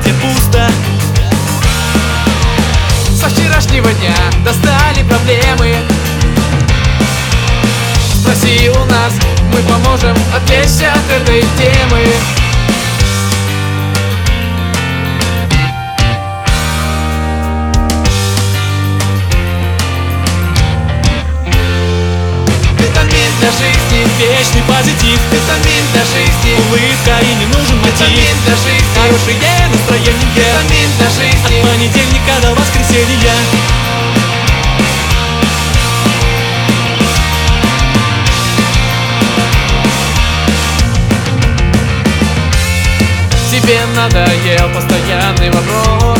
животе пусто. Со вчерашнего дня достали проблемы. Спроси у нас, мы поможем отвлечься от этой темы. Витамин для жизни, Вечный позитив, витамин для жизни, улыбка и не нужен мотив. витамин для жизни, Хорошее настроение витамин для от жизни. понедельника до воскресенья. Тебе надоел постоянный вопрос: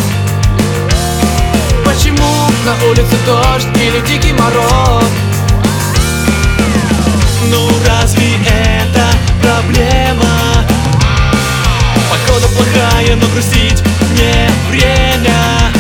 почему на улице дождь или дикий мороз? Ну разве это проблема? Погода плохая, но грустить не время.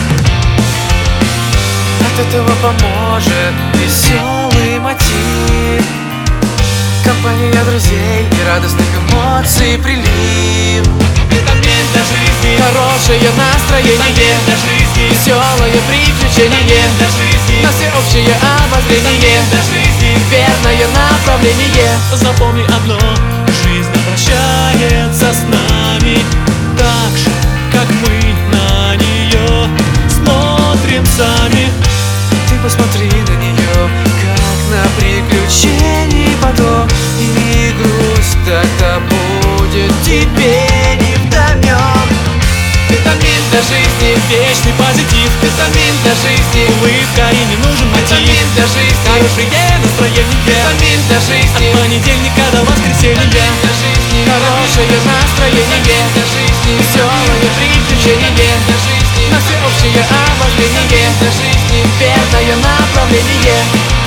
От этого поможет веселый мотив, компания друзей и радостных эмоций прилив. Витамин для жизни, Хорошее настроение, витамин для жизни, веселое приключение, витамин для жизни, на всеобщее обозрение, для жизни. верное направление. Запомни одно: жизнь обращается с нами так же, как мы на нее смотрим сами. Ты посмотри на нее, как на приключений поток, и грусть тогда будет тебе невдомёк. Витамин для жизни, Вечный позитив, витамин для жизни, улыбка и не нужен мотив. витамин для жизни, Хорошее настроение витамин для от жизни, понедельника до воскресенья. для жизни, хорошее настроение, для жизни, веселое приключение, для жизни, на всеобщее обозрение, для жизни, верное направление.